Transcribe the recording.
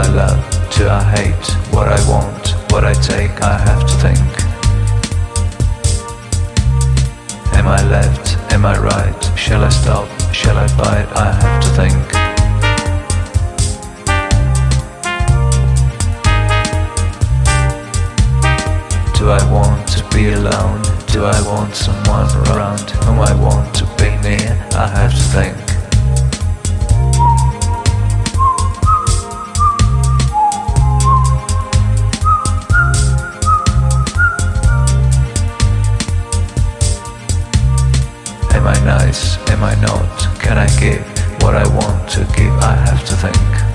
I love? Do I hate? What I want, what I take, I have to think. Am I left? Am I right? Shall I stop? Shall I bite? I have to think. Do I want to be alone? Do I want someone around whom I want to be near? I have to think. Am I nice? Am I not? Can I give what I want to give? I have to think.